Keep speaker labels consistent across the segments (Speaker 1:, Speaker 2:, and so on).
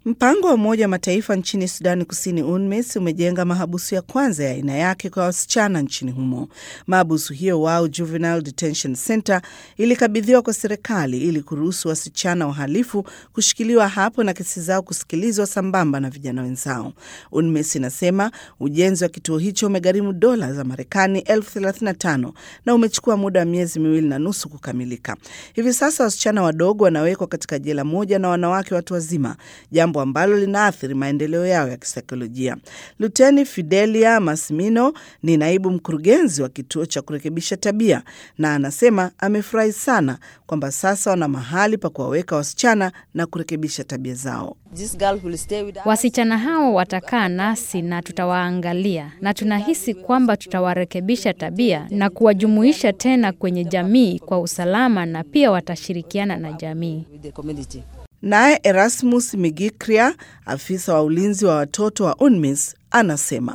Speaker 1: Mpango wa Umoja wa Mataifa nchini Sudani Kusini UNMISS umejenga mahabusu ya kwanza ya aina yake kwa wasichana nchini humo. Mahabusu hiyo wao Juvenile Detention Center ilikabidhiwa kwa serikali ili kuruhusu wasichana wahalifu kushikiliwa hapo na kesi zao kusikilizwa sambamba na vijana wenzao. UNMISS inasema ujenzi wa kituo hicho umegharimu dola za Marekani 35,000 na umechukua muda wa miezi 2.5 kukamilika. Hivi sasa wasichana wadogo wanawekwa katika jela moja na wanawake watu wazima, jambo ambalo linaathiri maendeleo yao ya kisaikolojia. Luteni Fidelia Massimino ni naibu mkurugenzi wa kituo cha kurekebisha tabia na anasema amefurahi sana kwamba sasa wana mahali pa kuwaweka wasichana na kurekebisha tabia zao.
Speaker 2: Wasichana hao watakaa nasi na tutawaangalia na tunahisi kwamba tutawarekebisha tabia na kuwajumuisha tena kwenye jamii kwa usalama na pia watashirikiana na jamii.
Speaker 1: Naye Erasmus Migikria, afisa wa ulinzi wa watoto wa UNMISS, anasema.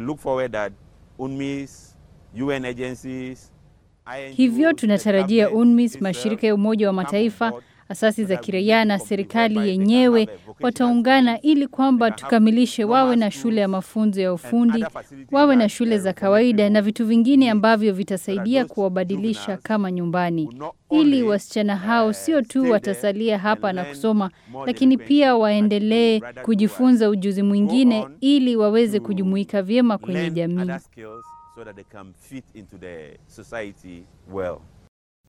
Speaker 3: Hivyo tunatarajia UNMISS, mashirika ya Umoja wa Mataifa, asasi za kiraia na serikali yenyewe wataungana ili kwamba tukamilishe, wawe na shule ya mafunzo ya ufundi, wawe na shule za kawaida na vitu vingine ambavyo vitasaidia kuwabadilisha kama nyumbani. Ili wasichana hao sio tu watasalia hapa na kusoma, lakini pia waendelee kujifunza ujuzi mwingine ili waweze kujumuika vyema kwenye jamii.